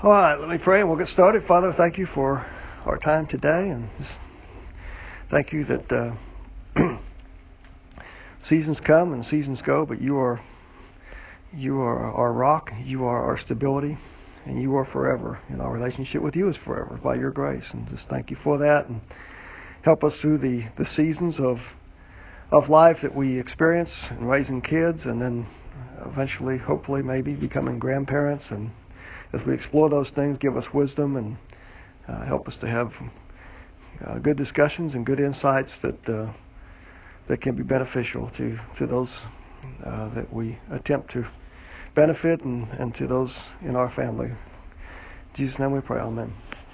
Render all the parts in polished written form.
All right, let me pray and we'll get started. Father, thank you for our time today, and just thank you that seasons come and seasons go, but you are our rock, you are our stability, and you are forever. And our relationship with you is forever by your grace. And just thank you for that, and help us through the seasons of life that we experience in raising kids, and then eventually, hopefully, maybe becoming grandparents. And as we explore those things, give us wisdom and help us to have good discussions and good insights that can be beneficial to those that we attempt to benefit and to those in our family. In Jesus' name we pray, amen.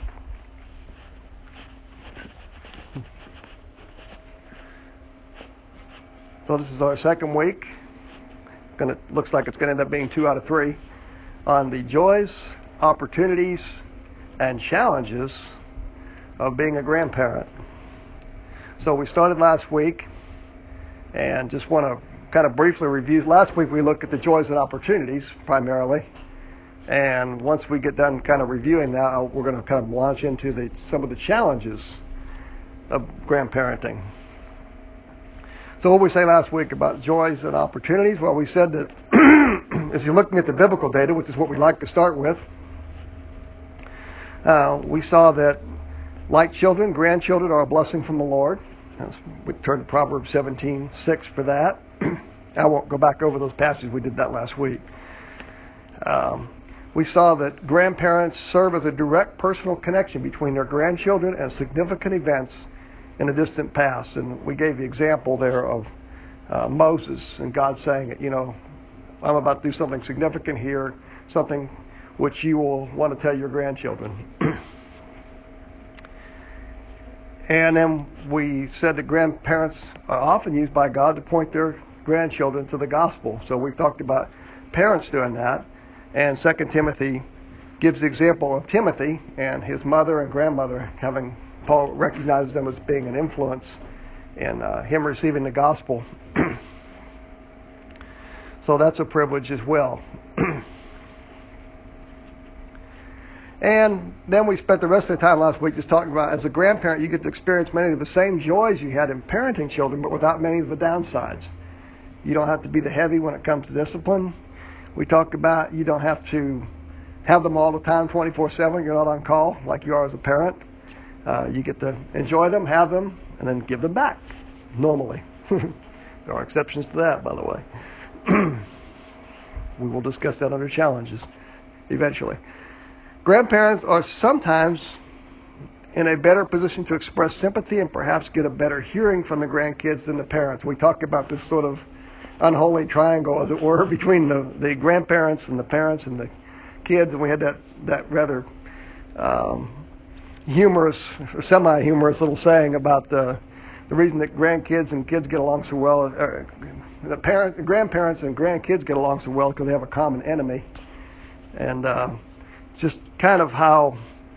So this is our second week. Looks like it's going to end up being 2 out of 3 on the joys, opportunities, and challenges of being a grandparent. So we started last week, and just want to kind of briefly review. Last week we looked at the joys and opportunities primarily, and once we get done kind of reviewing that, we're going to kind of launch into some of the challenges of grandparenting. So what did we say last week about joys and opportunities? Well, we said that as you're looking at the biblical data, which is what we like to start with, we saw that like children, grandchildren are a blessing from the Lord. We turned to Proverbs 17:6 for that. I won't go back over those passages. We did that last week. We saw that grandparents serve as a direct personal connection between their grandchildren and significant events in the distant past. And we gave the example there of Moses and God saying, I'm about to do something significant here, something which you will want to tell your grandchildren. And then we said that grandparents are often used by God to point their grandchildren to the gospel. So we've talked about parents doing that. And 2 Timothy gives the example of Timothy and his mother and grandmother Paul recognizes them as being an influence in him receiving the gospel. So that's a privilege as well. And then we spent the rest of the time last week just talking about, as a grandparent, you get to experience many of the same joys you had in parenting children, but without many of the downsides. You don't have to be the heavy when it comes to discipline. We talked about you don't have to have them all the time, 24/7. You're not on call like you are as a parent. You get to enjoy them, have them, and then give them back, normally. There are exceptions to that, by the way. We will discuss that under challenges eventually. Grandparents are sometimes in a better position to express sympathy and perhaps get a better hearing from the grandkids than the parents. We talked about this sort of unholy triangle, as it were, between the grandparents and the parents and the kids, and we had that rather humorous, semi-humorous little saying about the reason that grandkids and kids get along so well, the grandparents and grandkids get along so well because they have a common enemy. And just kind of how,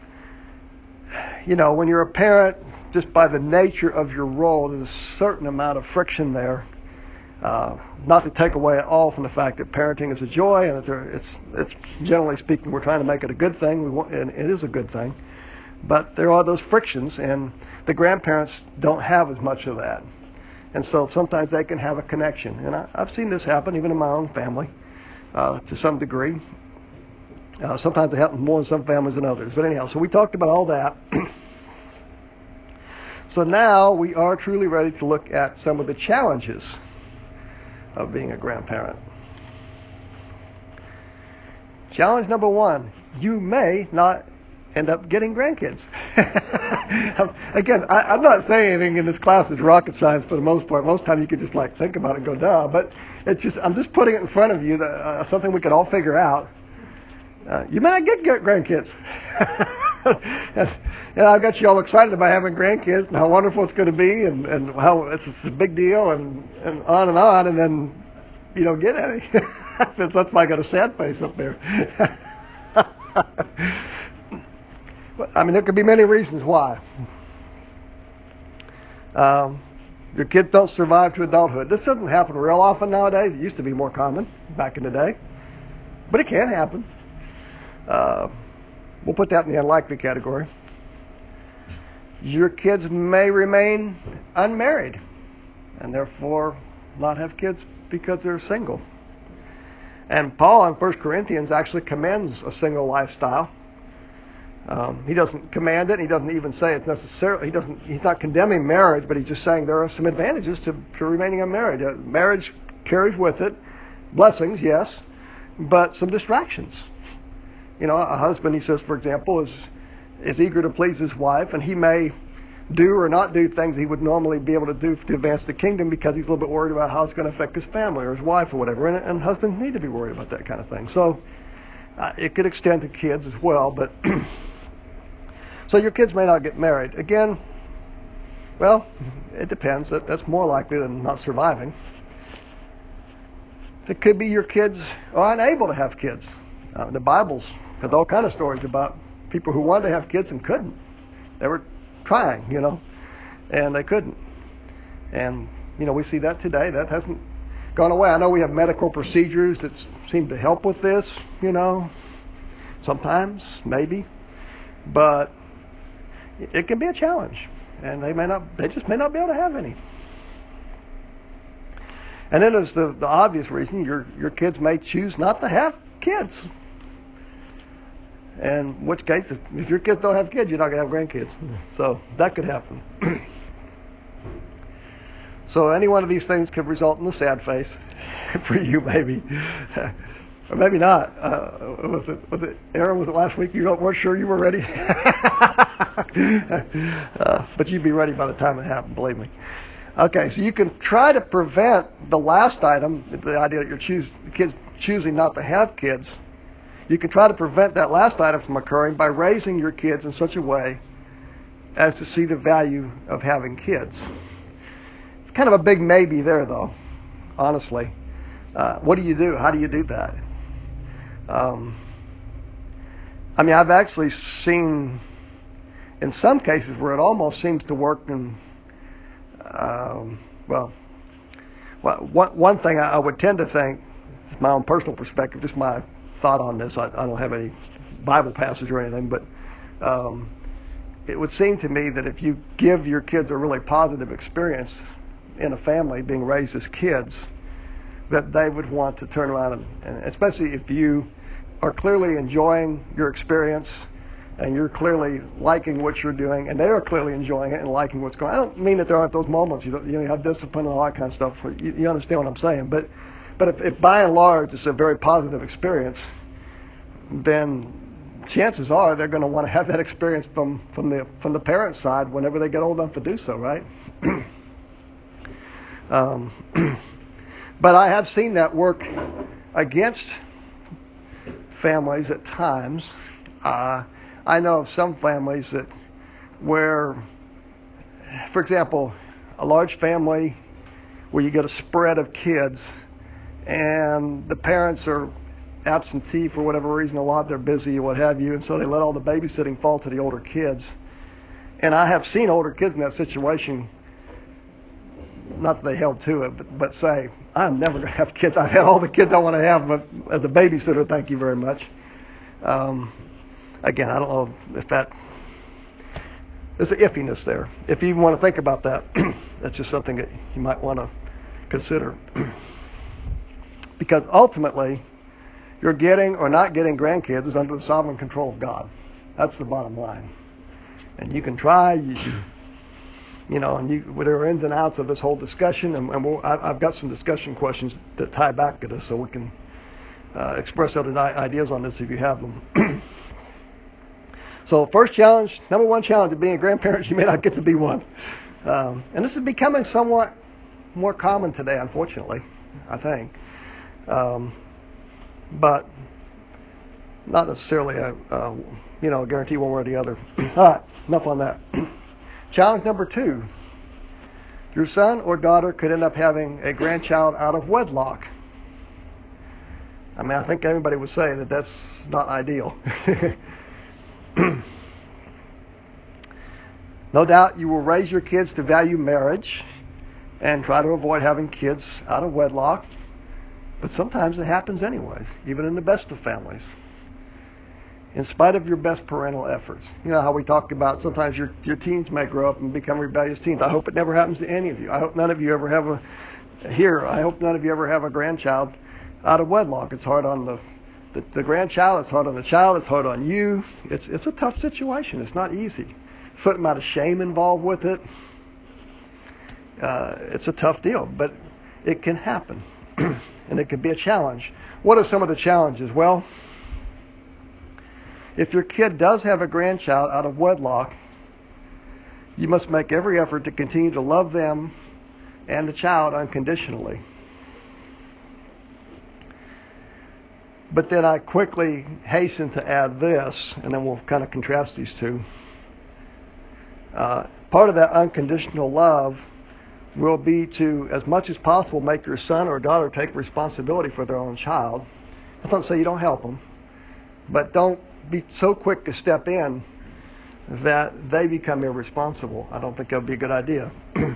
when you're a parent, just by the nature of your role, there's a certain amount of friction there. Not to take away at all from the fact that parenting is a joy, and that it's generally speaking, we're trying to make it a good thing. And it is a good thing. But there are those frictions, and the grandparents don't have as much of that. And so sometimes they can have a connection. And I've seen this happen even in my own family to some degree. Sometimes it happens more in some families than others. But anyhow, so we talked about all that. So now we are truly ready to look at some of the challenges of being a grandparent. Challenge number 1, you may not end up getting grandkids. Again, I'm not saying anything in this class is rocket science for the most part. Most times you can just think about it and go, duh. But I'm just putting it in front of you, something we can all figure out. You may not get grandkids. And I got you all excited about having grandkids and how wonderful it's going to be and how it's a big deal and on, and then you don't get any. That's why I got a sad face up there. There could be many reasons why. Your kids don't survive to adulthood. This doesn't happen real often nowadays. It used to be more common back in the day. But it can happen. We'll put that in the unlikely category. Your kids may remain unmarried and therefore not have kids because they're single. And Paul in 1 Corinthians actually commends a single lifestyle. He doesn't command it. He doesn't even say it's necessarily. He's not condemning marriage, but he's just saying there are some advantages to remaining unmarried. Marriage carries with it blessings, yes, but some distractions. A husband, he says, for example, is eager to please his wife, and he may do or not do things he would normally be able to do to advance the kingdom because he's a little bit worried about how it's going to affect his family or his wife or whatever. And husbands need to be worried about that kind of thing. So it could extend to kids as well. But so your kids may not get married. Again, well, it depends. That's more likely than not surviving. It could be your kids are unable to have kids. The Bible's got all kind of stories about people who wanted to have kids and couldn't. They were trying, and they couldn't. And, we see that today. That hasn't gone away. I know we have medical procedures that seem to help with this, sometimes, maybe. But it can be a challenge. And they just may not be able to have any. And then there's the obvious reason your kids may choose not to have kids. And in which case, if your kids don't have kids, you're not going to have grandkids. So that could happen. So any one of these things could result in a sad face for you, maybe. Or maybe not. Was it Aaron, was it last week you weren't sure you were ready? But you'd be ready by the time it happened, believe me. Okay, so you can try to prevent the last item, the idea that the kids choosing not to have kids. You can try to prevent that last item from occurring by raising your kids in such a way as to see the value of having kids. It's kind of a big maybe there, though, honestly. What do you do? How do you do that? I've actually seen in some cases where it almost seems to work in, one thing I would tend to think, it's my own personal perspective, just my thought on this. I don't have any Bible passage or anything, but it would seem to me that if you give your kids a really positive experience in a family being raised as kids, that they would want to turn around and especially if you are clearly enjoying your experience and you're clearly liking what you're doing and they are clearly enjoying it and liking what's going on. I don't mean that there aren't those moments. You have discipline and all that kind of stuff. You understand what I'm saying. But if by and large it's a very positive experience, then chances are they're going to want to have that experience from the parent side whenever they get old enough to do so, right? But I have seen that work against families at times. I know of some families where, for example, a large family where you get a spread of kids and the parents are absentee for whatever reason a lot, they're busy or what have you, and so they let all the babysitting fall to the older kids. And I have seen older kids in that situation, not that they held to it, but say, I'm never going to have kids. I've had all the kids I want to have, but as a babysitter, thank you very much. Again, I don't know if there's an iffiness there. If you even want to think about that, that's just something that you might want to consider. Because ultimately, you're getting or not getting grandkids is under the sovereign control of God. That's the bottom line. And you can try, there are ins and outs of this whole discussion, and I've got some discussion questions that tie back to this, so we can express other ideas on this if you have them. So number one challenge of being a grandparent, you may not get to be one. And this is becoming somewhat more common today, unfortunately, I think. But not necessarily a guarantee one way or the other. All right, enough on that. Challenge number 2. Your son or daughter could end up having a grandchild out of wedlock. I think everybody would say that that's not ideal. No doubt you will raise your kids to value marriage and try to avoid having kids out of wedlock. But sometimes it happens anyways, even in the best of families. in spite of your best parental efforts. You know how we talked about sometimes your teens may grow up and become rebellious teens. I hope it never happens to any of you. I hope none of you ever have I hope none of you ever have a grandchild out of wedlock. It's hard on the grandchild. It's hard on the child. It's hard on you. It's a tough situation. It's not easy. Certain amount of shame involved with it. It's a tough deal, but it can happen, and it can be a challenge. What are some of the challenges? Well, if your kid does have a grandchild out of wedlock, you must make every effort to continue to love them and the child unconditionally. But then I quickly hasten to add this, and then we'll kind of contrast these two. Part of that unconditional love will be to, as much as possible, make your son or daughter take responsibility for their own child. That's not to say you don't help them, but don't be so quick to step in that they become irresponsible. I don't think that would be a good idea.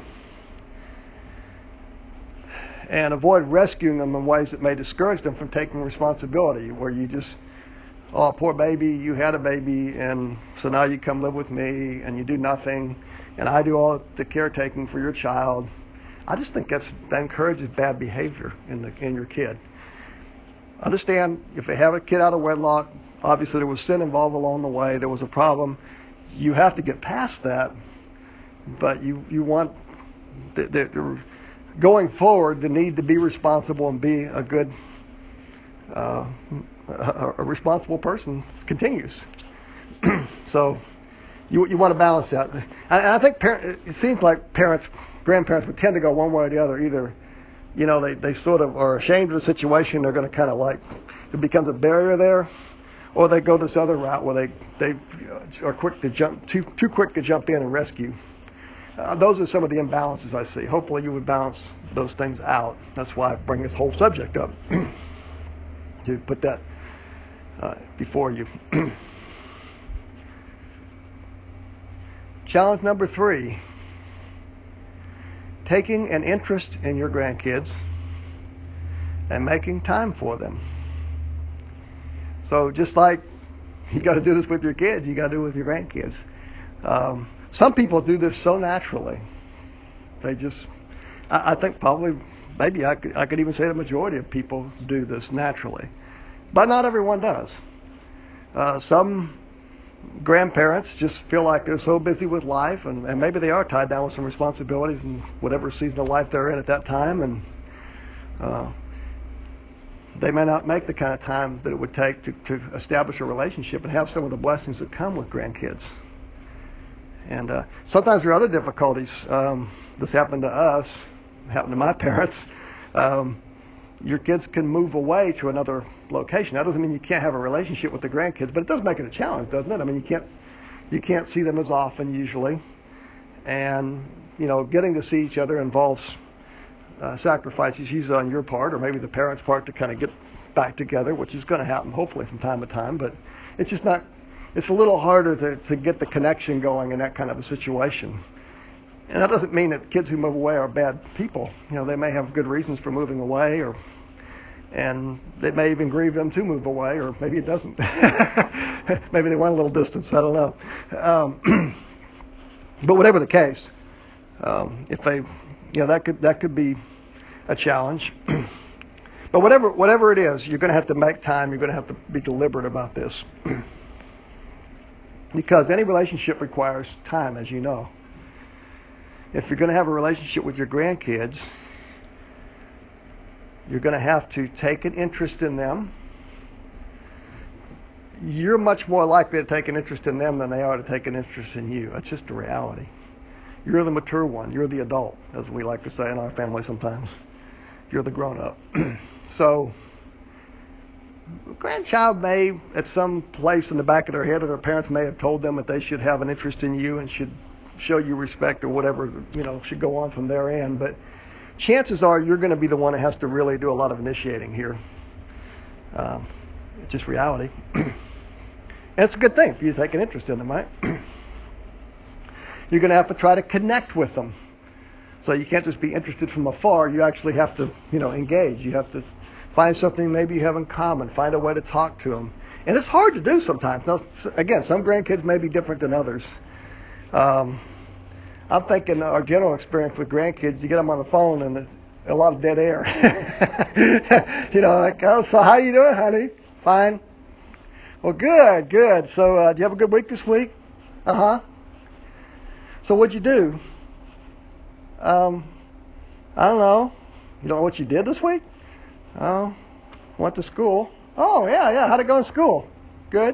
And avoid rescuing them in ways that may discourage them from taking responsibility, where you just, oh, poor baby, you had a baby, and so now you come live with me, and you do nothing, and I do all the caretaking for your child. I just think that encourages bad behavior in your kid. Understand, if they have a kid out of wedlock, obviously there was sin involved along the way. There was a problem. You have to get past that, but you want going forward, the need to be responsible and be a good, a responsible person continues. So you want to balance that. And I think it seems like grandparents would tend to go one way or the other. Either, they sort of are ashamed of the situation. They're going to kind of it becomes a barrier there. Or they go this other route where they are quick to too quick to jump in and rescue. Those are some of the imbalances I see. Hopefully you would balance those things out. That's why I bring this whole subject up, to put that before you. Challenge number 3, taking an interest in your grandkids and making time for them. So just like you got to do this with your kids, you got to do it with your grandkids. Some people do this so naturally. They just, I think probably, maybe I could even say the majority of people do this naturally. But not everyone does. Some grandparents just feel like they're so busy with life, and maybe they are tied down with some responsibilities in whatever season of life they're in at that time, and they may not make the kind of time that it would take to establish a relationship and have some of the blessings that come with grandkids. And sometimes there are other difficulties. This happened to us, happened to my parents. Your kids can move away to another location. That doesn't mean you can't have a relationship with the grandkids, but it does make it a challenge, doesn't it? I mean, you can't see them as often usually, and getting to see each other involves sacrifices usually on your part, or maybe the parents' part, to kind of get back together, which is going to happen hopefully from time to time. But it's just not. It's a little harder to get the connection going in that kind of a situation. And that doesn't mean that kids who move away are bad people. They may have good reasons for moving away, and it may even grieve them to move away, or maybe it doesn't. Maybe they want a little distance. I don't know. But whatever the case, if they, that could be a challenge. But whatever it is, you're going to have to make time. You're going to have to be deliberate about this. Because any relationship requires time, as you know. If you're going to have a relationship with your grandkids, you're going to have to take an interest in them. You're much more likely to take an interest in them than they are to take an interest in you. That's just a reality. You're the mature one. You're the adult, as we like to say in our family sometimes. You're the grown-up. So, grandchild may, at some place in the back of their head, or their parents may have told them that they should have an interest in you and should show you respect or whatever, should go on from their end. But chances are you're going to be the one that has to really do a lot of initiating here. It's just reality. And it's a good thing for you to take an interest in them, right? You're going to have to try to connect with them. So you can't just be interested from afar. You actually have to, engage. You have to find something maybe you have in common. Find a way to talk to them. And it's hard to do sometimes. Now, again, some grandkids may be different than others. I'm thinking our general experience with grandkids, you get them on the phone and it's a lot of dead air. Like, oh, so how you doing, honey? Fine. Well, good, good. So, do you have a good week this week? Uh-huh. So what'd you do? I don't know. You don't know what you did this week? Oh, went to school. Oh, yeah. How'd it go in school? Good.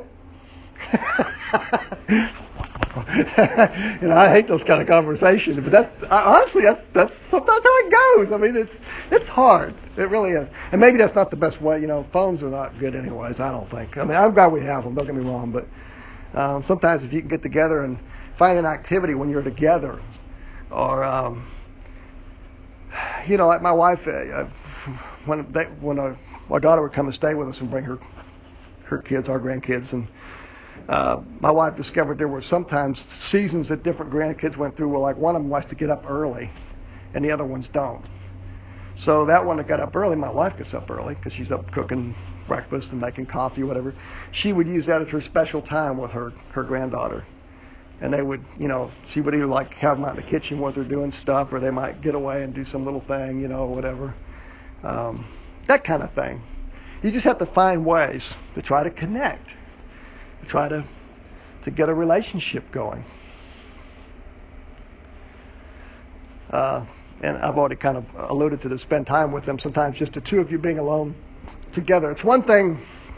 I hate those kind of conversations, but honestly, that's sometimes how it goes. I mean, it's hard. It really is. And maybe that's not the best way. Phones are not good anyways, I don't think. I mean, I'm glad we have them, don't get me wrong, but sometimes if you can get together and find an activity when you're together, or, like my wife, when our daughter would come and stay with us and bring her kids, our grandkids, and my wife discovered there were sometimes seasons that different grandkids went through where, like, one of them likes to get up early and the other ones don't. So that one that got up early, my wife gets up early because she's up cooking breakfast and making coffee or whatever. She would use that as her special time with her granddaughter. And they would, she would either like have them out in the kitchen while they're doing stuff, or they might get away and do some little thing, whatever. That kind of thing. You just have to find ways to try to connect, to try to get a relationship going. And I've already kind of alluded to this, spend time with them, sometimes just the two of you being alone together. It's one thing,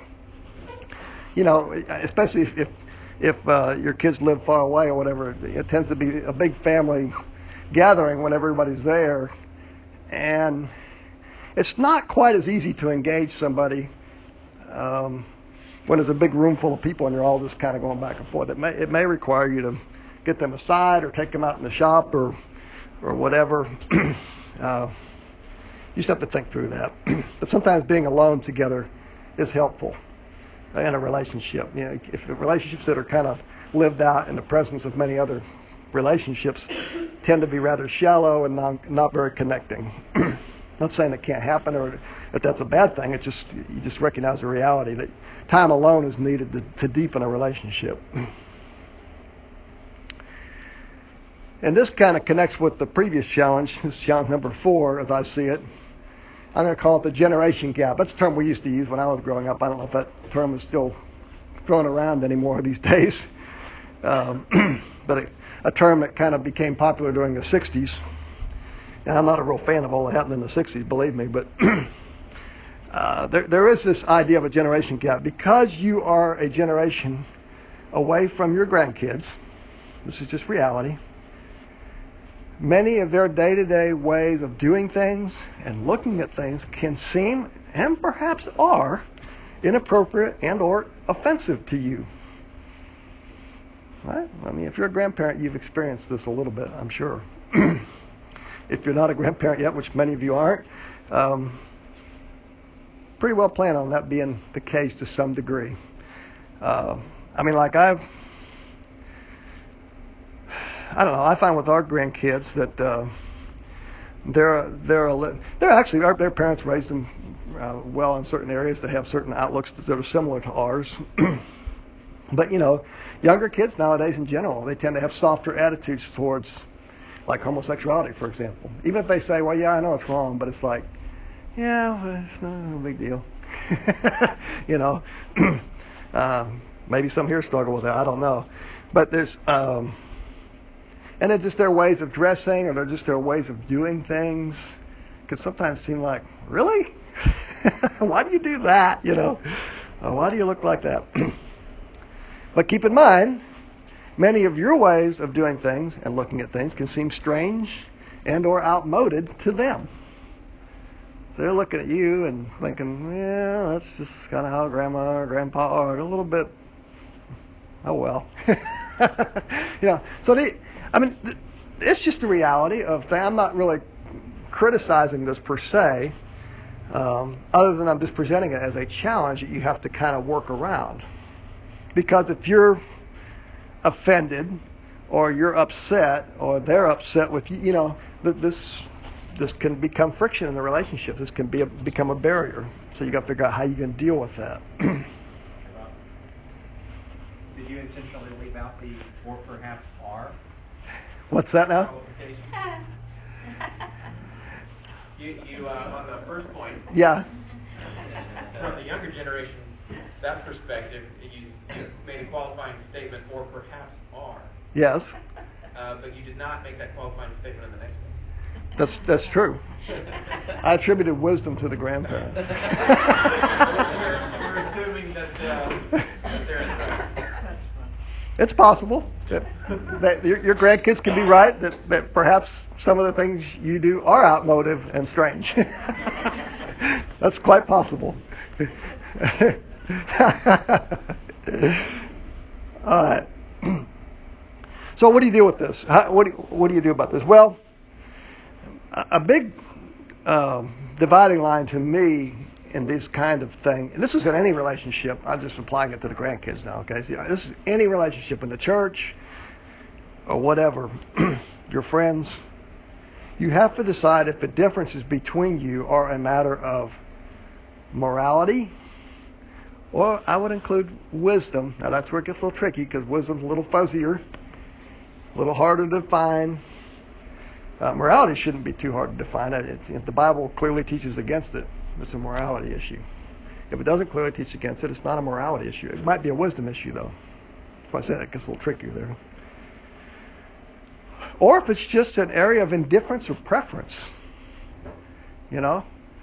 especially if your kids live far away or whatever, it tends to be a big family gathering when everybody's there. And it's not quite as easy to engage somebody when there's a big room full of people and you're all just kind of going back and forth. It may require you to get them aside or take them out in the shop or whatever. You just have to think through that. But sometimes being alone together is helpful in a relationship. If the relationships that are kind of lived out in the presence of many other relationships tend to be rather shallow and not very connecting. Not saying it can't happen or that that's a bad thing. You just recognize the reality that time alone is needed to deepen a relationship. And this kind of connects with the previous challenge. This is challenge number 4, as I see it. I'm going to call it the generation gap. That's a term we used to use when I was growing up. I don't know if that term is still thrown around anymore these days. But a term that kind of became popular during the 60s. And I'm not a real fan of all that happened in the 60s, believe me. But there is this idea of a generation gap. Because you are a generation away from your grandkids, this is just reality, many of their day-to-day ways of doing things and looking at things can seem, and perhaps are, inappropriate and or offensive to you. Right? I mean, if you're a grandparent, you've experienced this a little bit, I'm sure. If you're not a grandparent yet, which many of you aren't, pretty well plan on that being the case to some degree. I mean, like I don't know. I find with our grandkids that they're actually their parents raised them well in certain areas. They have certain outlooks that are similar to ours. But younger kids nowadays in general, they tend to have softer attitudes towards, like, homosexuality, for example. Even if they say, well, yeah, I know it's wrong, but it's like, yeah, well, it's no big deal. Maybe some here struggle with that. I don't know. But there's, and it's just their ways of dressing, or they're just their ways of doing things can sometimes seem like, really? Why do you do that? Why do you look like that? But keep in mind, many of your ways of doing things and looking at things can seem strange and or outmoded to them. So they're looking at you and thinking, yeah, that's just kind of how grandma or grandpa are. A little bit, oh well. So it's just the reality of things. I'm not really criticizing this per se, other than I'm just presenting it as a challenge that you have to kind of work around. Because if you're offended, or you're upset, or they're upset with you, this can become friction in the relationship. This can become a barrier. So you got to figure out how you're going to deal with that. intentionally leave out the or perhaps are? What's that now? You on the first point. Yeah. From the younger generation, that perspective, you made a qualifying statement, or perhaps are. Yes. But you did not make that qualifying statement in the next one. That's true. I attributed wisdom to the grandparents. We're assuming that they're in the right. That's fun. It's possible that your grandkids can be right, that perhaps some of the things you do are outmoded and strange. That's quite possible. All right. So what do you do with this? What do you do about this? Well, a big dividing line to me in this kind of thing, and this is in any relationship, I'm just applying it to the grandkids now, okay? So, this is any relationship in the church or whatever, your friends. You have to decide if the differences between you are a matter of morality, or I would include wisdom. Now that's where it gets a little tricky, because wisdom's a little fuzzier, a little harder to define. Morality shouldn't be too hard to define. The Bible clearly teaches against it. It's a morality issue. If it doesn't clearly teach against it, it's not a morality issue. It might be a wisdom issue, though. That's why I said it gets a little trickier there. Or if it's just an area of indifference or preference. You know?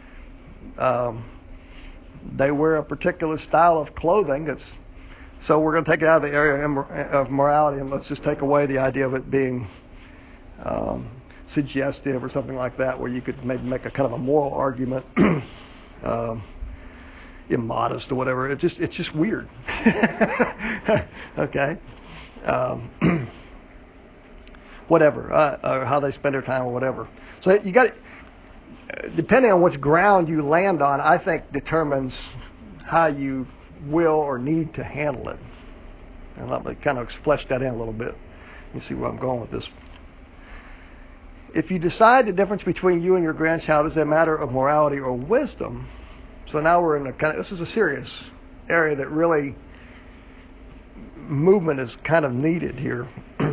They wear a particular style of clothing so we're going to take it out of the area of morality, and let's just take away the idea of it being suggestive or something like that, where you could maybe make a kind of a moral argument, immodest or whatever. It's just weird. Okay, whatever, or how they spend their time or whatever. So you got, depending on which ground you land on, I think determines how you will or need to handle it. And let me kind of flesh that in a little bit. You see where I'm going with this. If you decide the difference between you and your grandchild is a matter of morality or wisdom, so now we're in this is a serious area that really movement is kind of needed here.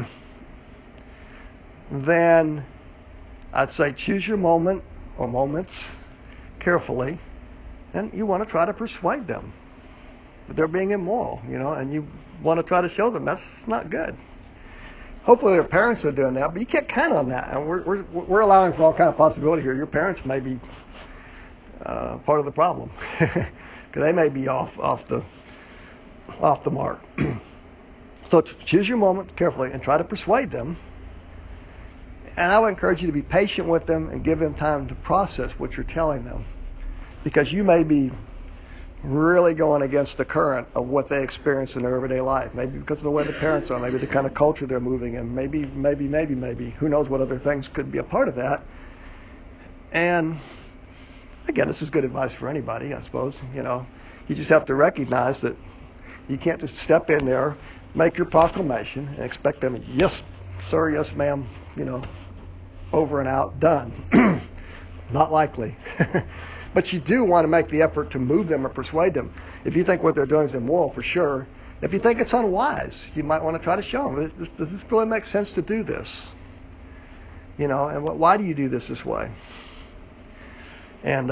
Then I'd say choose your moment or moments carefully, and you want to try to persuade them that they're being immoral, and you want to try to show them that's not good. Hopefully their parents are doing that, but you can't count on that. And we're allowing for all kind of possibility here. Your parents may be part of the problem because they may be off the mark. So choose your moment carefully and try to persuade them. And I would encourage you to be patient with them and give them time to process what you're telling them, because you may be really going against the current of what they experience in their everyday life. Maybe because of the way the parents are, maybe the kind of culture they're moving in, maybe. Who knows what other things could be a part of that. And again, this is good advice for anybody, I suppose. You just have to recognize that you can't just step in there, make your proclamation, and expect them, yes, sir, yes, ma'am, over and out, done. Not likely. But you do want to make the effort to move them or persuade them. If you think what they're doing is immoral, for sure. If you think it's unwise, you might want to try to show them, does this really make sense to do this? And why do you do this way? And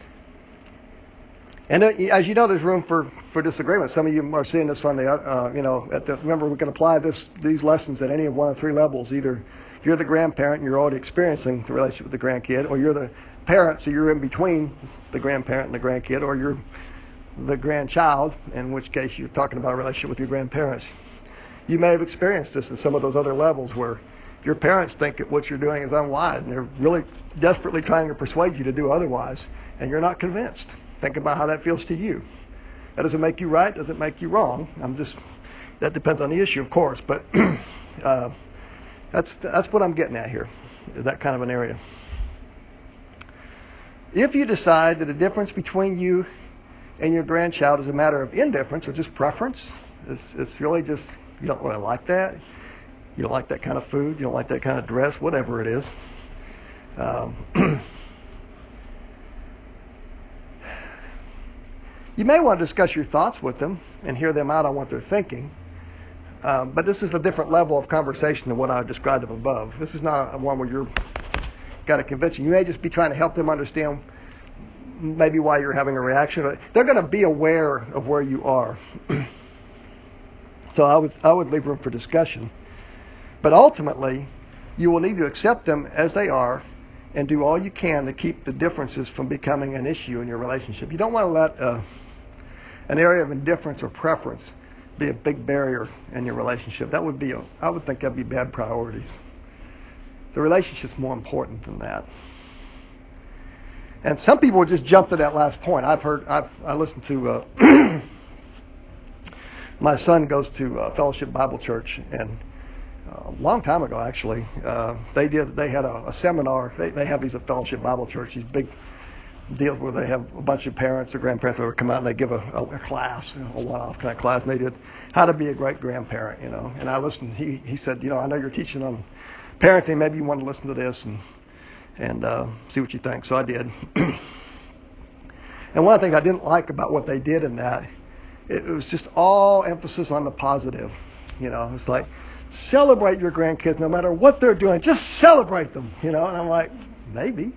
as you know, there's room for disagreement. Some of you are seeing this from remember, we can apply these lessons at any of one of three levels. Either you're the grandparent and you're already experiencing the relationship with the grandkid, or you're the parent, so you're in between the grandparent and the grandkid, or you're the grandchild, in which case you're talking about a relationship with your grandparents. You may have experienced this in some of those other levels where your parents think that what you're doing is unwise, and they're really desperately trying to persuade you to do otherwise, and you're not convinced. Think about how that feels to you. That doesn't make you right, doesn't make you wrong. That depends on the issue, of course, but that's what I'm getting at here, is that kind of an area. If you decide that the difference between you and your grandchild is a matter of indifference or just preference, it's really just, you don't really like that, you don't like that kind of food, you don't like that kind of dress, whatever it is, you may want to discuss your thoughts with them and hear them out on what they're thinking. But this is a different level of conversation than what I described above. This is not one where you're got to convince them. You may just be trying to help them understand maybe why you're having a reaction. They're going to be aware of where you are. So I would leave room for discussion. But ultimately, you will need to accept them as they are and do all you can to keep the differences from becoming an issue in your relationship. You don't want to let an area of indifference or preference be a big barrier in your relationship. That would be I would think that'd be bad priorities. The relationship's more important than that. And some people just jump to that last point. I listened to my son goes to Fellowship Bible Church, and a long time ago actually, they had a seminar. They have these at Fellowship Bible Church, these big deals where they have a bunch of parents or grandparents that would come out and they give a class, a one-off kind of class, and they did how to be a great grandparent, And I listened. He said, I know you're teaching on parenting. Maybe you want to listen to this and see what you think. So I did. And one of the things I didn't like about what they did in that, it was just all emphasis on the positive. It's like, celebrate your grandkids no matter what they're doing. Just celebrate them, And I'm like, maybe.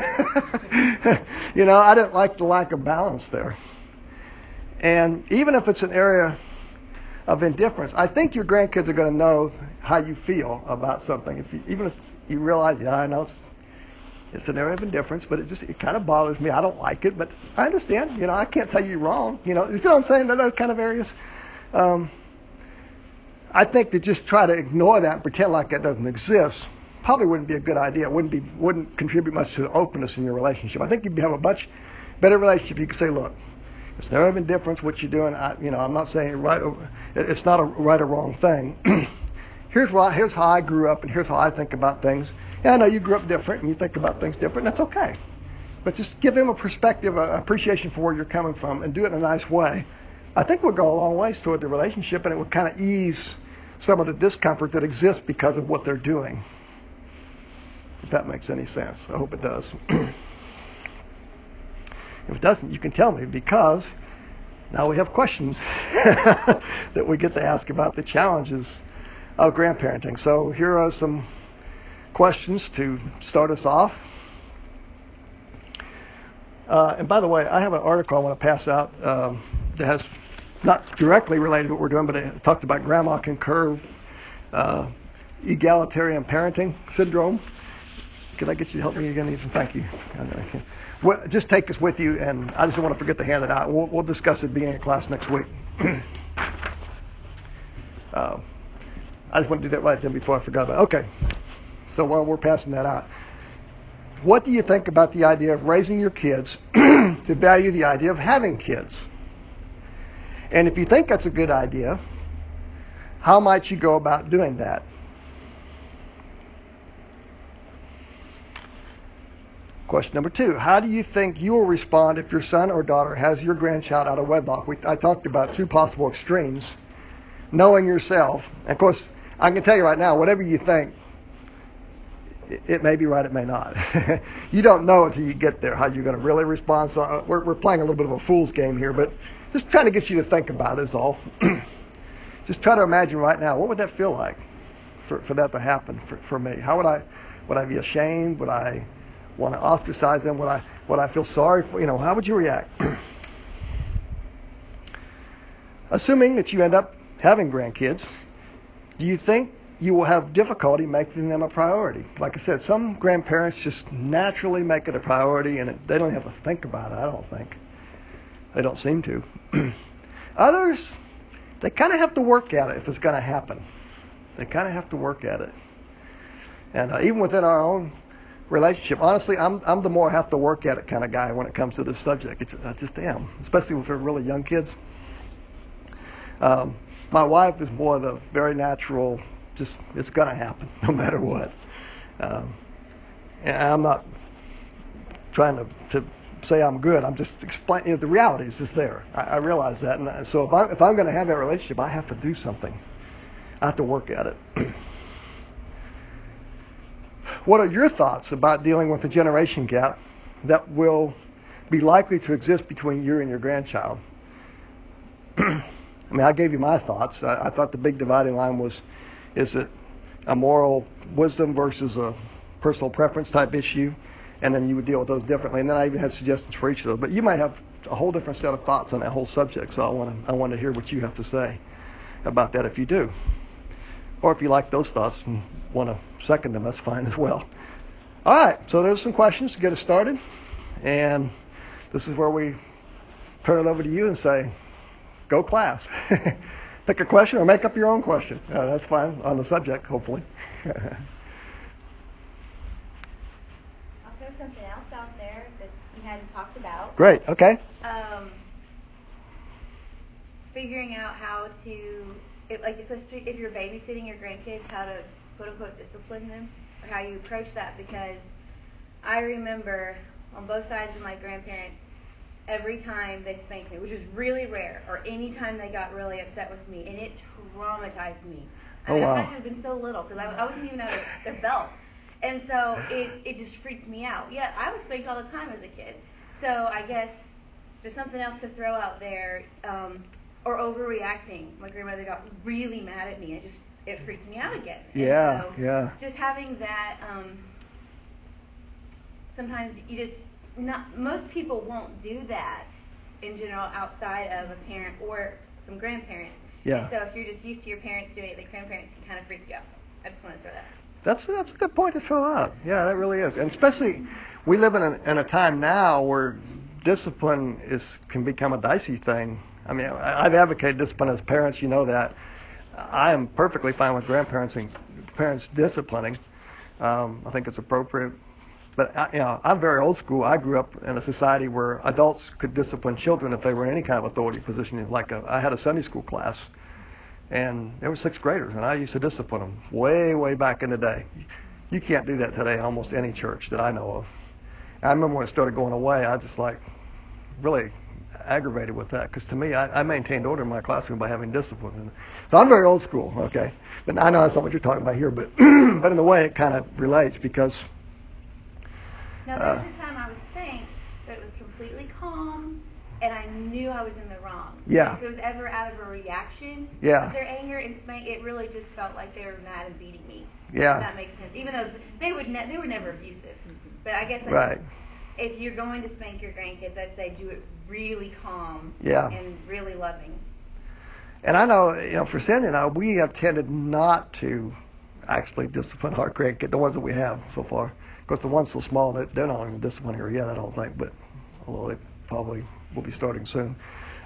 I didn't like the lack of balance there. And even if it's an area of indifference, I think your grandkids are going to know how you feel about something. Even if you realize, I know it's an area of indifference, but it kind of bothers me. I don't like it, but I understand. I can't tell you wrong. You see what I'm saying? Those kind of areas. I think to just try to ignore that and pretend like that doesn't exist probably wouldn't be a good idea. It wouldn't contribute much to the openness in your relationship. I think you'd have a much better relationship. You could say, look, it's an area of indifference. What you're doing, I'm not saying it's not a right or wrong thing. Here's how I grew up, and here's how I think about things. Yeah, I know you grew up different, and you think about things different. That's okay. But just give them a perspective, an appreciation for where you're coming from, and do it in a nice way. I think we'll go a long ways toward the relationship, and it would kind of ease some of the discomfort that exists because of what they're doing. If that makes any sense. I hope it does. If it doesn't, you can tell me, because now we have questions that we get to ask about the challenges of grandparenting. So here are some questions to start us off. And by the way, I have an article I want to pass out that has not directly related to what we're doing, but it talked about grandma can curb egalitarian parenting syndrome. Can I get you to help me again, Ethan? Thank you. Well, just take this with you, and I just don't want to forget to hand it out. We'll discuss it beginning of class next week. I just want to do that right then before I forgot about it. Okay. So while we're passing that out, what do you think about the idea of raising your kids to value the idea of having kids? And if you think that's a good idea, how might you go about doing that? Question number 2, how do you think you will respond if your son or daughter has your grandchild out of wedlock? I talked about 2 possible extremes. Knowing yourself. Of course, I can tell you right now, whatever you think, it may be right, it may not. You don't know until you get there how you're going to really respond. So we're playing a little bit of a fool's game here, but just trying to get you to think about it is all. Just try to imagine right now, what would that feel like for that to happen for me? How would I be ashamed? Would I want to ostracize them? Would I feel sorry for, how would you react? Assuming that you end up having grandkids, do you think you will have difficulty making them a priority? Like I said, some grandparents just naturally make it a priority, and they don't have to think about it, I don't think. They don't seem to. Others, they kind of have to work at it if it's going to happen. They kind of have to work at it. And even within our own relationship, honestly, I'm the more have to work at it kind of guy when it comes to this subject. I just am, especially with really young kids. My wife is more the very natural, just it's going to happen no matter what. And I'm not trying to say I'm good. I'm just explaining. The reality is just there. I realize that, and so if I'm going to have that relationship, I have to do something. I have to work at it. What are your thoughts about dealing with the generation gap that will be likely to exist between you and your grandchild? I mean, I gave you my thoughts. I thought the big dividing line was, is it a moral wisdom versus a personal preference type issue? And then you would deal with those differently. And then I even had suggestions for each of those. But you might have a whole different set of thoughts on that whole subject. So I want to hear what you have to say about that if you do. Or if you like those thoughts and want to second them, that's fine as well. All right, so there's some questions to get us started. And this is where we turn it over to you and say, go class. Pick a question or make up your own question. That's fine on the subject, hopefully. I'll throw something else out there that you hadn't talked about. Great, okay. Figuring out how to, if you're babysitting your grandkids, how to quote unquote discipline them, or how you approach that, because I remember on both sides of my grandparents, every time they spanked me, which is really rare, or any time they got really upset with me, and it traumatized me. I mean, I had to have been so little, because I wasn't even out of their belt. And so it just freaks me out. Yeah, I was spanked all the time as a kid. So I guess just something else to throw out there, or overreacting. My grandmother got really mad at me. It freaked me out again. Yeah, and so yeah. Just having that, sometimes you just, most people won't do that in general outside of a parent or some grandparents. Yeah. And so if you're just used to your parents doing it, the grandparents can kind of freak you out. I just want to throw that. That's a good point to throw out. Yeah, that really is. And especially, we live in a time now where discipline can become a dicey thing. I mean, I've advocated discipline as parents. You know that. I am perfectly fine with grandparents and parents disciplining. I think it's appropriate. But I'm very old school. I grew up in a society where adults could discipline children if they were in any kind of authority position. I had a Sunday school class, and there were 6th graders, and I used to discipline them way back in the day. You can't do that today in almost any church that I know of. I remember when it started going away, I just really aggravated with that, because to me, I maintained order in my classroom by having discipline. So I'm very old school, okay? But I know that's not what you're talking about here, but but in a way it kind of relates, because now, there was a time I was spanked, but it was completely calm, and I knew I was in the wrong. Yeah. If it was ever out of a reaction Yeah. of their anger and spank, it really just felt like they were mad and beating me. Yeah. If that makes sense. Even though they were never abusive. But I guess right. If you're going to spank your grandkids, I'd say do it really calm and really loving. And I know, for Sandy and I, we have tended not to actually discipline our grandkids, the ones that we have so far. Of course, the one's so small that they're not even disciplined here yet, I don't think, but although they probably will be starting soon.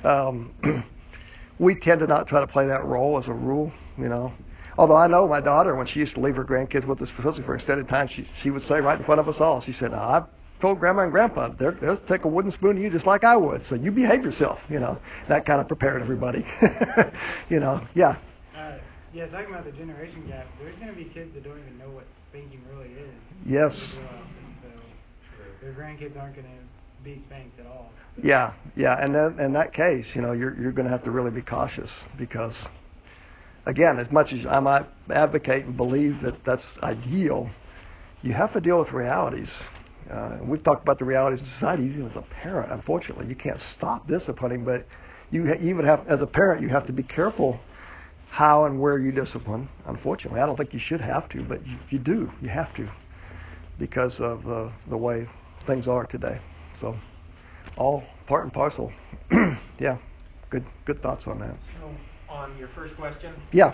We tend to not try to play that role as a rule, Although I know my daughter, when she used to leave her grandkids with us, especially for extended time, she would say right in front of us all, she said, I've told Grandma and Grandpa, they'll take a wooden spoon to you just like I would, so you behave yourself, That kind of prepared everybody, yeah. Yeah, talking about the generation gap, there's going to be kids that don't even know what spanking really is. Yes. So their grandkids aren't going to be spanked at all. So. Yeah, and then in that case, you're going to have to really be cautious, because, again, as much as I might advocate and believe that that's ideal, you have to deal with realities. We've talked about the realities of society. Even as a parent, unfortunately, you can't stop disciplining, but you even have, as a parent, you have to be careful how and where you discipline. Unfortunately, I don't think you should have to, but you do. You have to, because of the way things are today. So, all part and parcel. Yeah, good thoughts on that. So, on your first question. Yeah.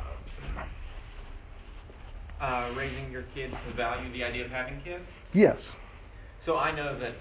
Raising your kids to value the idea of having kids. Yes. So I know that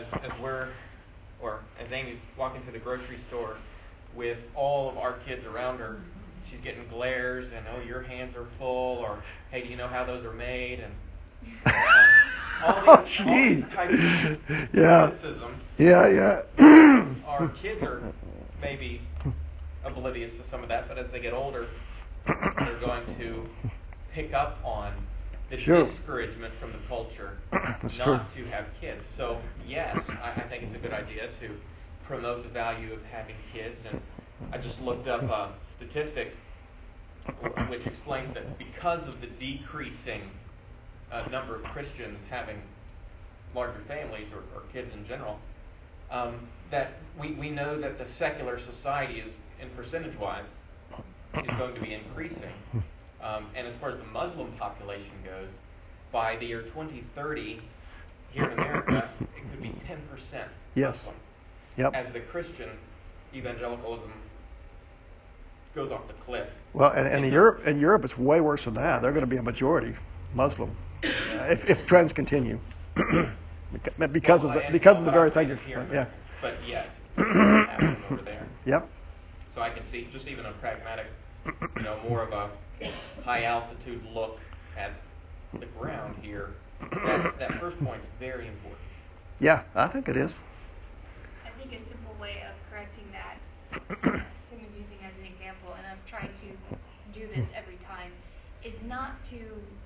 as Amy's walking to the grocery store with all of our kids around her, she's getting glares and, oh, your hands are full, or, hey, do you know how those are made? And all these types of criticisms. Yeah. Our kids are maybe oblivious to some of that, but as they get older, they're going to pick up on the discouragement from the culture not to have kids. So, yes, I think it's a good idea to promote the value of having kids. And I just looked up a statistic which explains that because of the decreasing number of Christians having larger families or kids in general, that we know that the secular society is, in percentage-wise, is going to be increasing. And as far as the Muslim population goes, by the year 2030, here in America, it could be 10% Yes. Muslim. Yep. As the Christian evangelicalism goes off the cliff. Well, and in Europe, it's way worse than that. They're going to be a majority Muslim if trends continue, because of the very thing. Yeah. But yes, it's happening over there. Yep. So I can see just even a pragmatic, more of a high altitude look at the ground here. That first point's very important. Yeah, I think it is. I think a simple way of correcting that, Tim was using as an example, and I've tried to do this every time, is not to,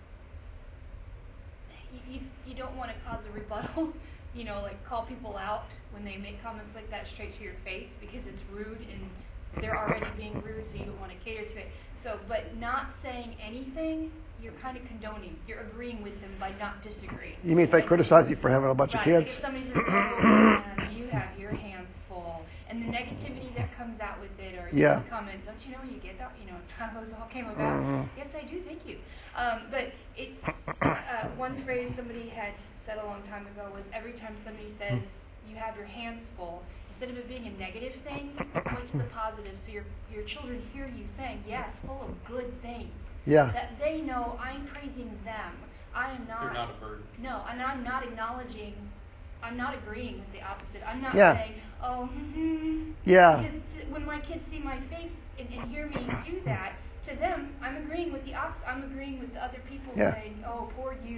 you don't want to cause a rebuttal, like call people out when they make comments like that straight to your face, because it's rude and they're already being rude, so you don't want to cater to it. So, but not saying anything, you're kind of condoning. You're agreeing with them by not disagreeing. You mean if they criticize you for having a bunch of kids? Like if somebody says, "Oh, you have your hands full," and the negativity that comes out with it, or you just comment, "Don't you know you get that? How those all came about." Yes, I do. Thank you. But it's one phrase somebody had said a long time ago was, every time somebody says you have your hands full, instead of it being a negative thing, point to the positive, so your children hear you saying, yes, full of good things. Yeah. That they know I'm praising them. I am not. They're not a burden. No, and I'm not acknowledging. I'm not agreeing with the opposite. I'm not saying, oh, Yeah. Because when my kids see my face and hear me do that, to them, I'm agreeing with the opposite. I'm agreeing with the other people saying, oh, poor you.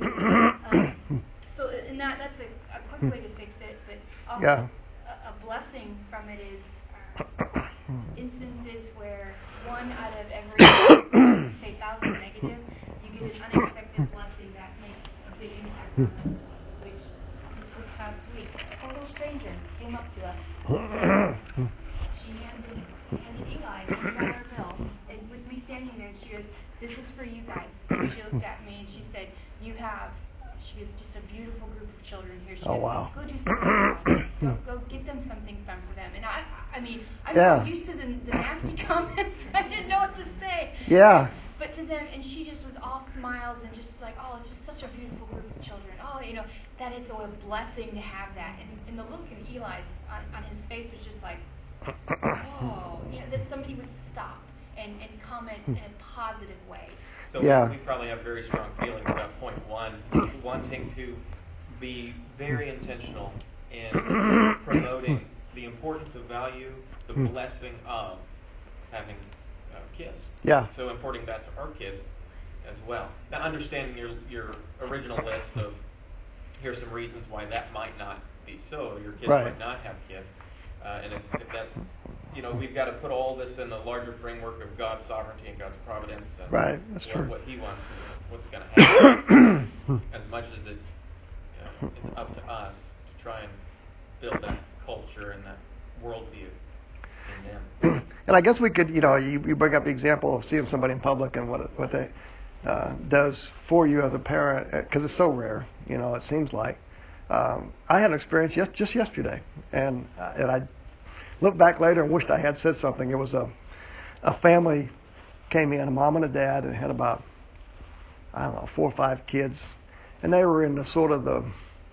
So, and that's a quick way to fix it, but also a blessing from it is instances where 1 out of every, say, 1,000 negative, you get an unexpected blessing that makes a big impact on them. Which, just this past week, a total stranger came up to us. She handed Eli $1 bill, and with me standing there, she goes, "This is for you guys." And she looked at me and she said, she was just a beautiful group of children here. She goes, wow. "Go do something for them. Go get them something fun for them." And I'm not used to the nasty comments. I didn't know what to say. Yeah. But to them, and she just was all smiles and just like, oh, it's just such a beautiful group of children. Oh, that it's a blessing to have that. And the look in Eli's on his face was just like, oh, that somebody would stop and comment in a positive way. So we probably have very strong feelings about point 1, wanting to be very intentional in promoting the importance, the value, the blessing of having kids. Yeah. So importing that to our kids as well. Now, understanding your original list of here's some reasons why that might not be so, your kids might not have kids, and if that, we've got to put all this in the larger framework of God's sovereignty and God's providence, and that's true. What He wants is what's going to happen. As much as it is up to us to try and build that culture and that worldview in them. And I guess we could, you bring up the example of seeing somebody in public and what they does for you as a parent, because it's so rare, it seems like. I had an experience just yesterday, and I looked back later and wished I had said something. It was a family came in, a mom and a dad, and had about, 4 or 5 kids, and they were in the sort of the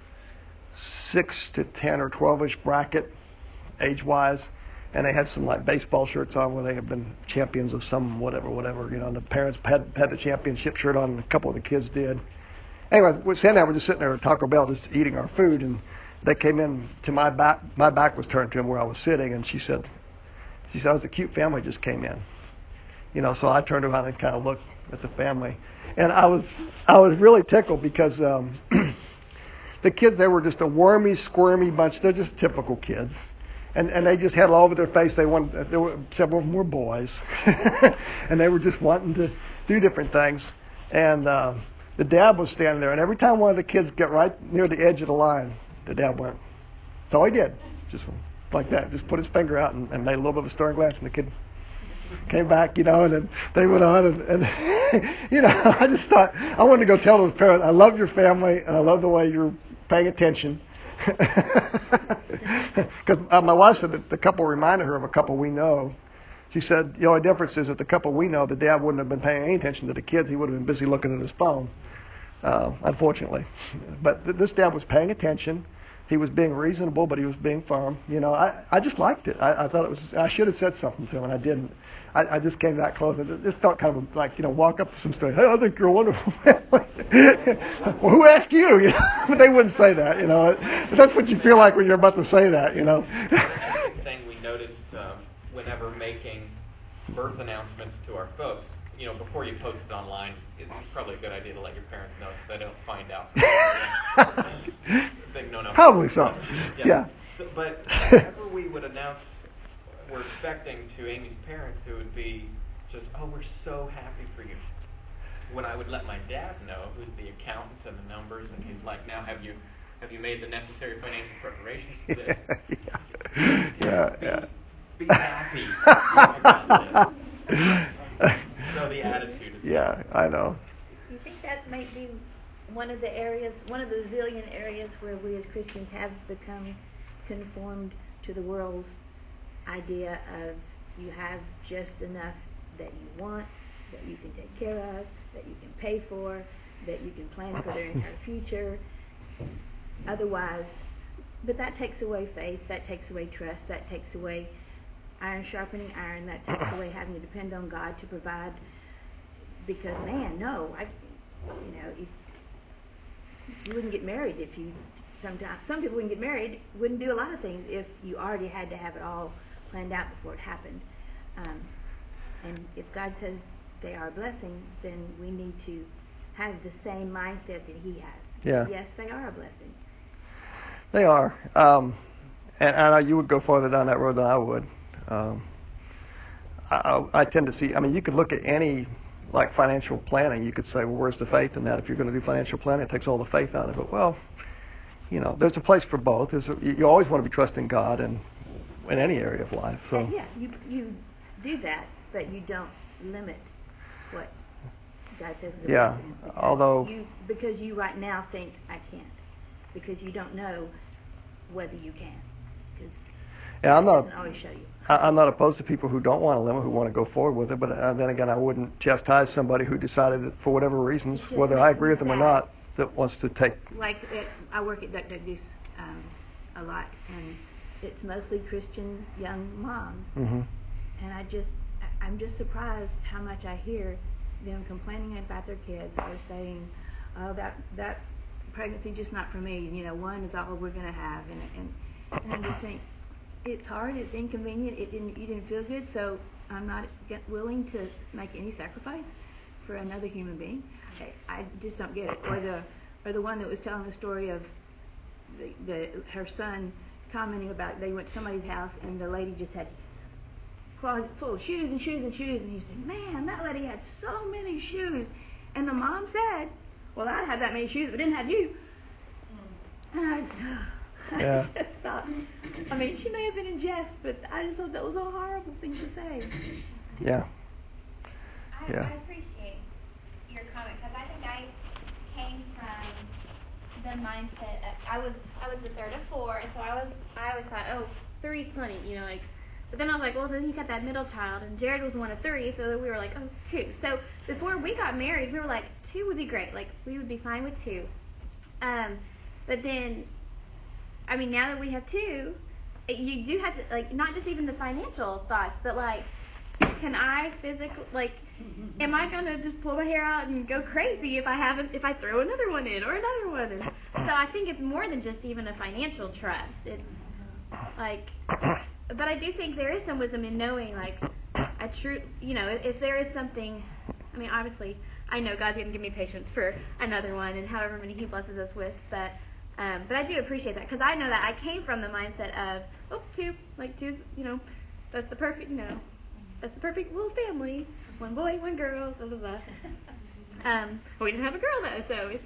6 to 10 or 12-ish bracket, age-wise. And they had some like baseball shirts on where they had been champions of some whatever. And the parents had the championship shirt on, and a couple of the kids did. Anyway, Sandy and I were just sitting there at Taco Bell just eating our food, and they came in to my back. My back was turned to them where I was sitting, and she said, "Oh, it's a cute family just came in." So I turned around and kind of looked at the family, and I was really tickled because the kids, they were just a wormy, squirmy bunch. They're just typical kids. And they just had all over their face. There were several of them were boys, and they were just wanting to do different things. And the dad was standing there, and every time one of the kids got right near the edge of the line, the dad went. That's all he did, just like that. Just put his finger out and made a little bit of a stern glance, and the kid came back, and then they went on, and I just thought I wanted to go tell those parents, I love your family, and I love the way you're paying attention. Because my wife said that the couple reminded her of a couple we know. She said, the only difference is that the couple we know, the dad wouldn't have been paying any attention to the kids. He would have been busy looking at his phone, unfortunately. But this dad was paying attention. He was being reasonable, but he was being firm. I just liked it. I thought it was. I should have said something to him, and I didn't. I just came that close. It just felt kind of like, walk up to some strangers. Hey, I think you're a wonderful family. Well, who asked you? But they wouldn't say that. But that's what you feel like when you're about to say that. Another thing we noticed whenever making birth announcements to our folks, before you post it online, it's probably a good idea to let your parents know so they don't find out. Big no-no. Probably so. Yeah. So, but whenever we would announce we're expecting to Amy's parents, it would be just, oh, we're so happy for you. When I would let my dad know, who's the accountant and the numbers, and he's like, now have you made the necessary financial preparations for this? Be happy. So the attitude is. Yeah, I know. Do you think that might be one of the zillion areas where we as Christians have become conformed to the world's idea of you have just enough that you want, that you can take care of, that you can pay for, that you can plan for their entire future. Otherwise, but that takes away faith, that takes away trust, that takes away iron sharpening iron, that takes away having to depend on God to provide. Because you wouldn't get married if you. Sometimes some people wouldn't get married, wouldn't do a lot of things if you already had to have it all planned out before it happened. And if God says they are a blessing, then we need to have the same mindset that He has. Yeah. Yes, they are a blessing. They are. And I know you would go farther down that road than I would. I tend to see, you could look at any financial planning. You could say, well, where's the faith in that? If you're going to do financial planning, it takes all the faith out of it. Well, there's a place for both. You always want to be trusting God in any area of life. So yeah, you do that, but you don't limit what God says is a blessing. Because you right now think I can't, because you don't know whether you can. Yeah, I'm not opposed to people who don't want to limit, who want to go forward with it. But then again, I wouldn't chastise somebody who decided that for whatever reasons, whether I agree with them or not, that wants to take. I work at Duck Duck Goose a lot, and it's mostly Christian young moms, Mm-hmm. and I'm just surprised how much I hear them complaining about their kids or saying, "Oh, that pregnancy just not for me. One is all we're going to have," and I just think. It's hard. It's inconvenient. You didn't feel good, so I'm not willing to make any sacrifice for another human being. I just don't get it. Or the one that was telling the story of her son commenting about they went to somebody's house and the lady just had closet full of shoes and shoes and shoes, and he said, "Man, that lady had so many shoes," and the mom said, "Well, I'd have that many shoes, but didn't have you." And Yeah. I just thought, she may have been in jest, but I just thought that was a horrible thing to say. Yeah. I appreciate your comment, because I think I came from the mindset of, I was the third of four, and so I always thought, oh, three's plenty, But then I was like, well, then you got that middle child, and Jared was one of three, so we were like, oh, two. So before we got married, we were like, two would be great. We would be fine with two. But then, now that we have two, you do have to, not just even the financial thoughts, but, can I physically, am I going to just pull my hair out and go crazy if I throw another one in or another one in? So I think it's more than just even a financial trust. It's, but I do think there is some wisdom in knowing, a true, if there is something, obviously, I know God's going to give me patience for another one and however many He blesses us with, but I do appreciate that, because I know that I came from the mindset of, two, that's the perfect, that's the perfect little family, one boy, one girl, blah, blah, blah. But we didn't have a girl though, so it's,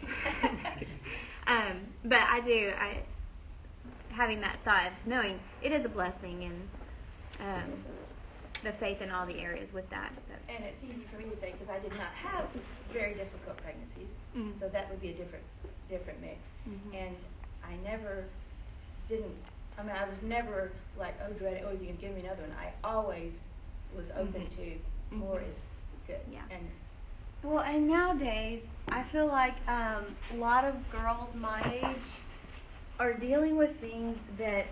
but having that thought, knowing it is a blessing, and the faith in all the areas with that. And it's easy for me to say, because I did not have very difficult pregnancies, Mm-hmm. so that would be a different mix. Mm-hmm. And I never didn't. I mean, I was never like, oh, dreading, oh, is he going to give me another one? I always was open to more is good. Yeah. And well, and nowadays, I feel like a lot of girls my age are dealing with things that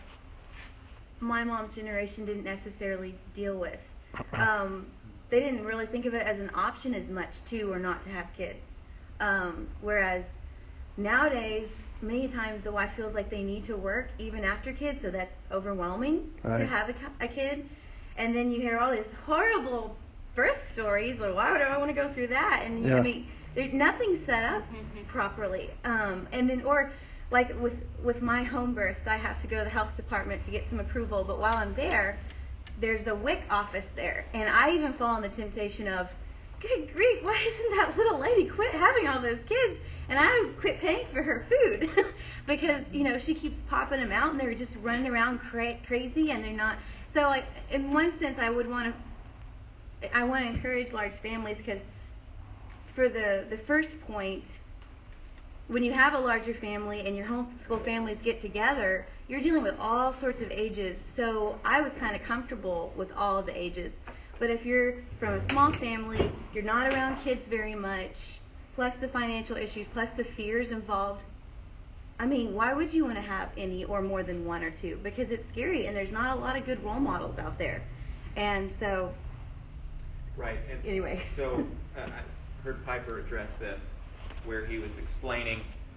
my mom's generation didn't necessarily deal with. They didn't really think of it as an option as much to or not to have kids. Whereas nowadays, many times the wife feels like they need to work even after kids, so that's overwhelming to have a kid. And then you hear all these horrible birth stories, like why would I want to go through that? And I mean, nothing's set up properly. And then, or like with my home births, I have to go to the health department to get some approval. But while I'm there, there's a WIC office there, and I even fall in the temptation of, good grief, why isn't that little lady quit having all those kids? And I quit paying for her food because she keeps popping them out, and they're just running around crazy, and they're not. So like in one sense, I want to encourage large families, because for the first point, when you have a larger family and your homeschool families get together, you're dealing with all sorts of ages. So I was kind of comfortable with all of the ages. But if you're from a small family, you're not around kids very much, plus the financial issues, plus the fears involved, I mean, why would you want to have any or more than one or two? Because it's scary, and there's not a lot of good role models out there. And so, right. And anyway. So I heard Piper address this, where he was explaining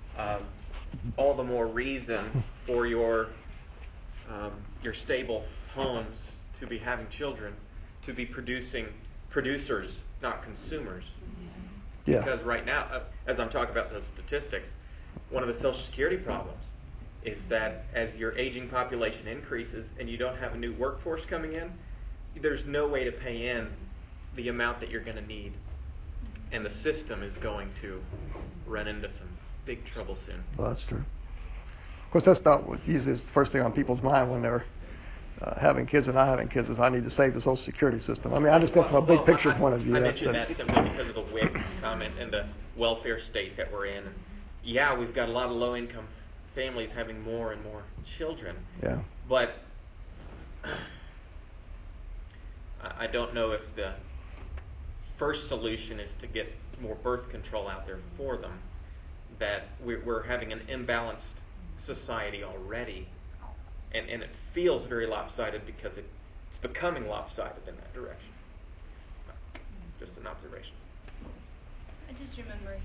all the more reason for your stable homes to be having children, to be producers, not consumers. Yeah. Because right now, as I'm talking about those statistics, one of the Social Security problems is that as your aging population increases and you don't have a new workforce coming in, there's no way to pay in the amount that you're going to need. And the system is going to run into some big trouble soon. Well, that's true. Of course, that's not what usually is the first thing on people's mind when they're having kids and not having kids is I need to save the Social Security system. I mean, I just think from a big picture point of view. I mentioned that simply because of the WIC comment and the welfare state that we're in. Yeah, we've got a lot of low-income families having more and more children. Yeah. But I don't know if the first solution is to get more birth control out there for them. That we're having an imbalanced society already. And it feels very lopsided because it's becoming lopsided in that direction. Just an observation. I just remember,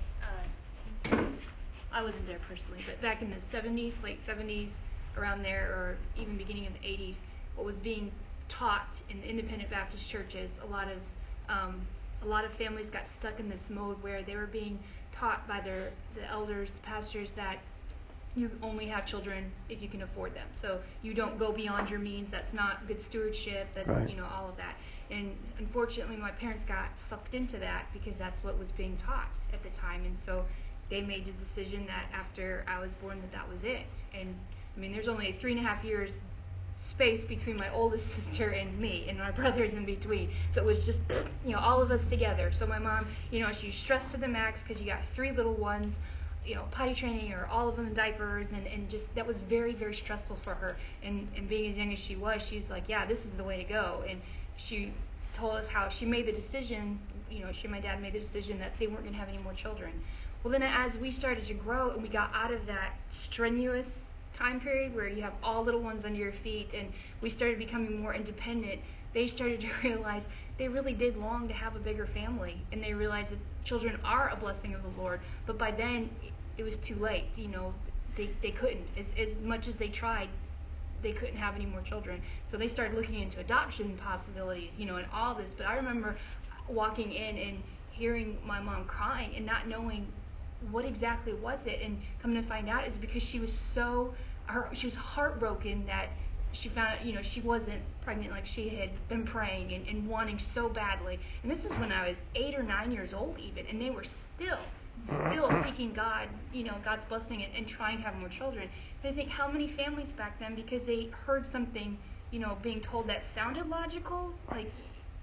I wasn't there personally, but back in the 70s, late 70s, around there, or even beginning of the 80s, what was being taught in the independent Baptist churches, a lot of families got stuck in this mode where they were being taught by the elders, the pastors, that you only have children if you can afford them. So you don't go beyond your means. That's not good stewardship. That's all of that. And unfortunately, my parents got sucked into that because that's what was being taught at the time. And so they made the decision that after I was born that was it. And I mean, there's only 3.5 years space between my oldest sister and me, and my brother's in between. So it was just all of us together. So my mom, she was stressed to the max because you got 3 little ones. Potty training or all of them in diapers, and just that was very, very stressful for her. And being as young as she was, she's like, yeah, this is the way to go. And she told us how she made the decision, she and my dad made the decision that they weren't going to have any more children. Well, then as we started to grow and we got out of that strenuous time period where you have all little ones under your feet and we started becoming more independent, they started to realize they really did long to have a bigger family, and they realized that children are a blessing of the Lord. But by then, it was too late. They couldn't. As much as they tried, they couldn't have any more children. So they started looking into adoption possibilities, and all this. But I remember walking in and hearing my mom crying and not knowing what exactly was it. And coming to find out is because she was she was heartbroken that she found out, she wasn't pregnant like she had been praying and wanting so badly. And this is when I was 8 or 9 years old even, and they were still seeking God, God's blessing and trying to have more children. And I think how many families back then, because they heard something, being told that sounded logical, like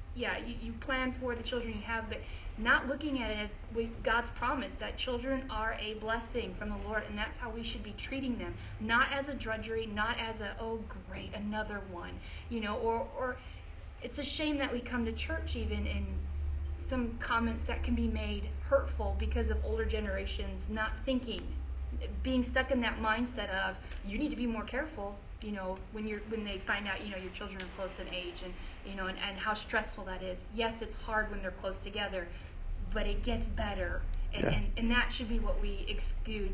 you plan for the children you have, but not looking at it as God's promise that children are a blessing from the Lord, and that's how we should be treating them. Not as a drudgery, not as a, oh great, another one, or it's a shame that we come to church even in some comments that can be made hurtful because of older generations not thinking, being stuck in that mindset of you need to be more careful, when they find out, your children are close in age, and how stressful that is. Yes, it's hard when they're close together, but it gets better, and that should be what we exude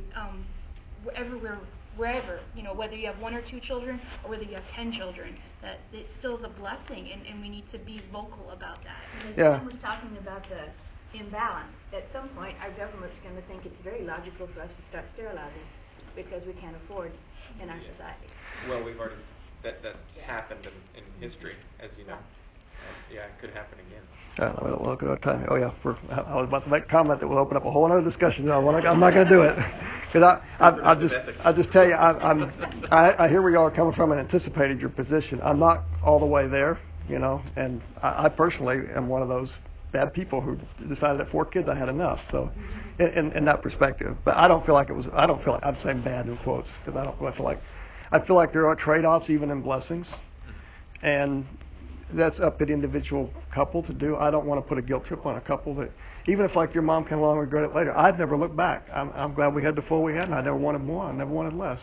wherever, whether you have 1 or 2 children or whether you have 10 children, that it still is a blessing, and we need to be vocal about that. And as Sam was talking about the imbalance, at some point our government's going to think it's very logical for us to start sterilizing because we can't afford in our society. Well, we've already, that's happened in history, as you know. It could happen again. We'll look at our time. Oh yeah, I was about to make a comment that will open up a whole other discussion. I'm not going to do it because I just tell you I hear where y'all are coming from and anticipated your position. I'm not all the way there, and I personally am one of those bad people who decided at 4 kids I had enough. So, in that perspective, but I don't feel like I'm saying bad in quotes because I feel like there are trade-offs even in blessings, and that's up to the individual couple to do. I don't want to put a guilt trip on a couple that, even if your mom came along and regret it later, I'd never look back. I'm glad we had the full we had, and I never wanted more. I never wanted less.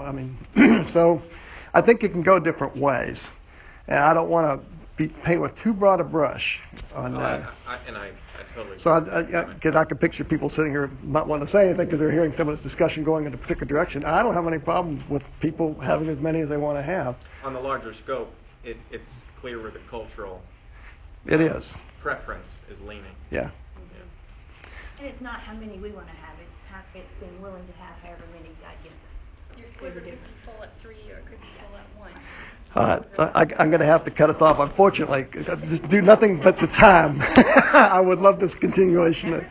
So I think it can go different ways, and I don't want to be paint with too broad a brush on that. I totally. So because I could picture people sitting here not wanting to say anything because they're hearing some of this discussion going in a particular direction. I don't have any problem with people having as many as they want to have. On the larger scope, it's clear where the cultural preference is leaning. Yeah. And it's not how many we want to have, it's being willing to have however many God gives us. Your quiver could be full at 3 or it could be full at 1. I'm going to have to cut us off, unfortunately. Just do nothing but the time. I would love this continuation.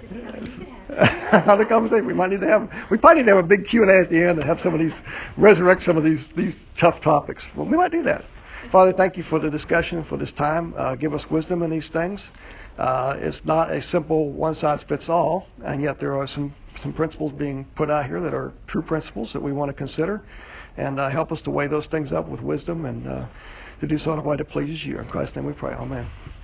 Another conversation we probably need to have a big Q&A at the end and have resurrect some of these tough topics. Well, we might do that. Father, thank you for the discussion, for this time. Give us wisdom in these things. It's not a simple one-size-fits-all, and yet there are some principles being put out here that are true principles that we want to consider, and help us to weigh those things up with wisdom and to do so in a way that pleases you. In Christ's name we pray. Amen.